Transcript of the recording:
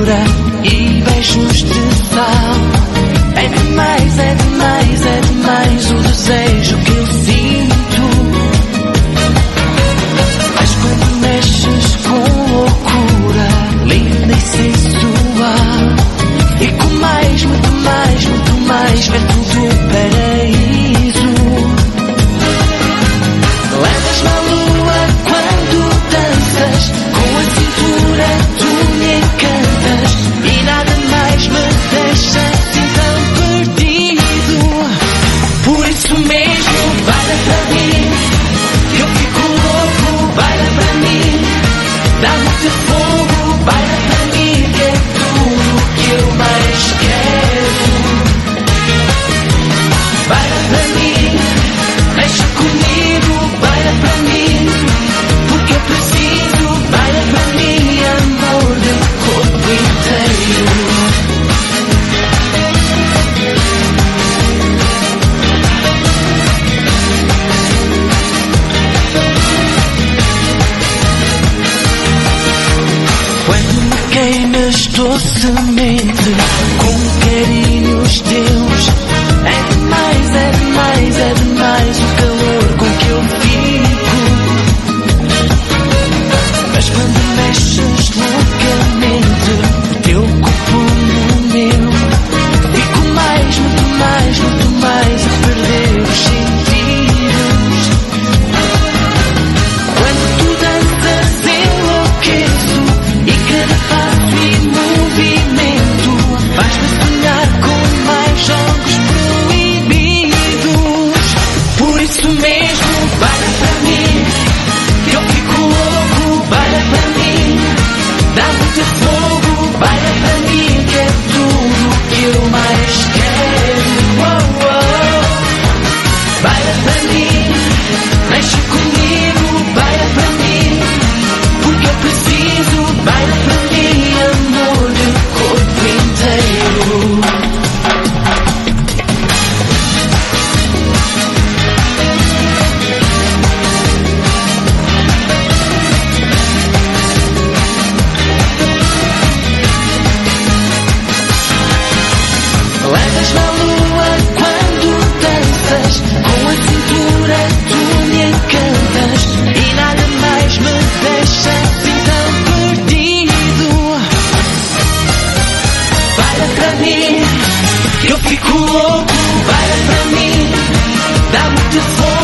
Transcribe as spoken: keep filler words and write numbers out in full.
loucura e beijos de sal. É demais, é demais, é demais o desejo que eu sinto. Mas quando mexes com loucura, linda e sensual, e com mais, muito mais, muito mais, ver tudo o paraíso. Levas na lua quando danças, com a cintura tu me encantas, e nada mais me deixa assim tão perdido. Por isso mesmo, baila para mim, que eu fico louco, baila para mim. Dá-me teu fogo, baila para mim, que é tudo que eu mais quero. Baila para mim, mexe comigo, baila para mim, porque eu preciso, baila para mim, amor do corpo inteiro. Quando me queimas docemente com carinhos teus, é demais, é demais, é demais o calor com que eu fico. Mas quando mexes loucamente teu corpo no meu, fico mais, muito mais, muito mais a perder os sentidos. Quando tu danças enlouqueço, e cada passo e movimento faz-me sonhar com mais jogos proibidos. Por isso mesmo, baila para mim, que eu fico louco, baila para mim. Dá-me teu fogo, baila para mim, que é tudo que eu mais quero. Oh, oh. Baila para mim, mexe comigo, baila para mim, porque eu preciso, baila para mim, amor do corpo inteiro. Levas na lua quando danças, com a cintura tu me encantas, e nada mais me deixa assim tão perdido. Baila para mim, que eu fico louco, baila para mim, dá-me teu fogo.